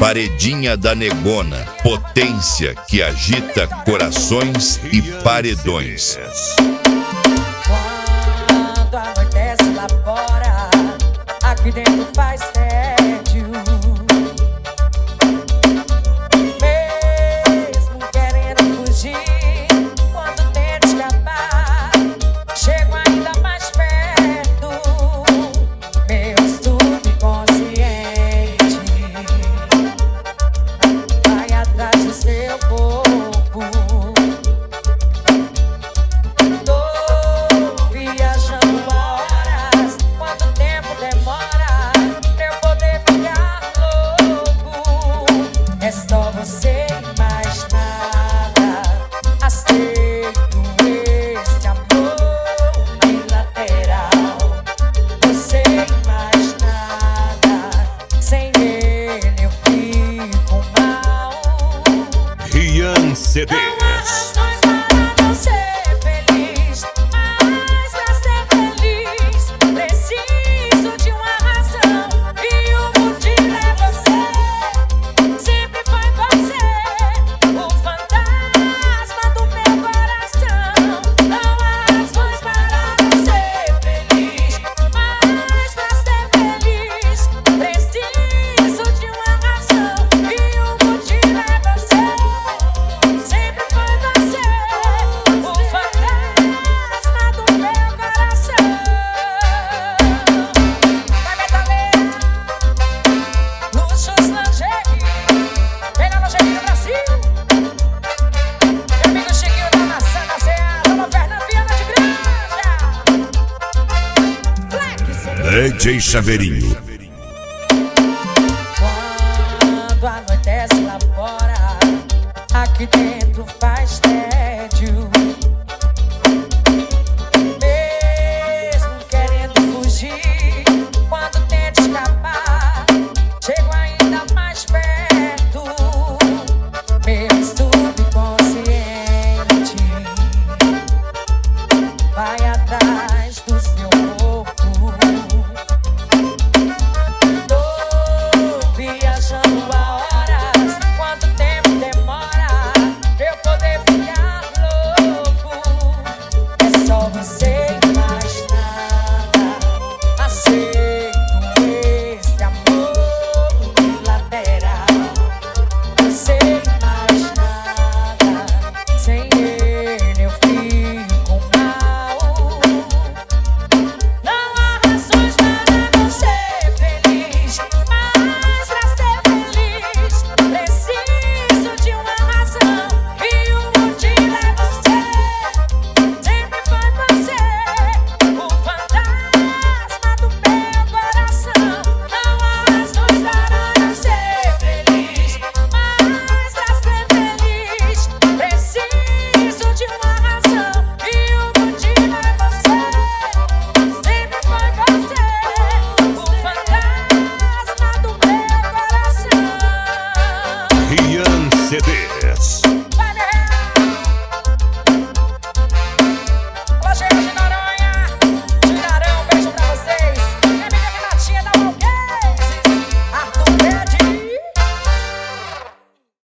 Paredinha da Negona, potência que agita corações e paredões. Quando anoitece lá fora, aqui dentro faz tédio. Mesmo querendo fugir, quando tento escapar, chego ainda mais perto. Meu subconsciente vai atrás do seu corpo. Tô viajando horas, quanto tempo demora pra eu poder ficar louco? É só você e mais nada. Aceito esse amor unilateral. Você e mais nada. Sem ele eu fico mal. Rian CDs. Razões para não ser feliz, mas pra ser feliz preciso de uma razão, e o motivo é você. Sempre foi você, o fantasma do meu coração. Não há razões para não ser feliz, mas pra ser feliz preciso de uma razão, e o motivo é você. Sempre foi você, o fantasma do meu coração. Vai, metaleira, luxos lingerie, melhor lingerie do Brasil. Meu amigo Chiquinho da Maçã da Seara, alô Fernando Viana de Granja. Black CD. DJ Chaveirinho. Quando anoitece lá fora, aqui dentro faz tédio. Mesmo querendo fugir, quando tento escapar, chego ainda mais perto. Meu subconsciente vai atrás do seu corpo. Tô viajando há horas, quanto tempo demora pra eu poder ficar louco? É só você e mais nada. Aceito esse amor unilateral. Você e mais nada. Sem ele eu fico mal. Não há razões para não ser feliz, mas pra ser feliz preciso de uma razão, e o motivo é você. Sempre foi você, o fantasma do meu coração. Não há razões para não ser feliz, mas pra ser feliz preciso de uma razão, e o motivo é você. Sempre foi você, o fantasma do meu coração. Rian CDs.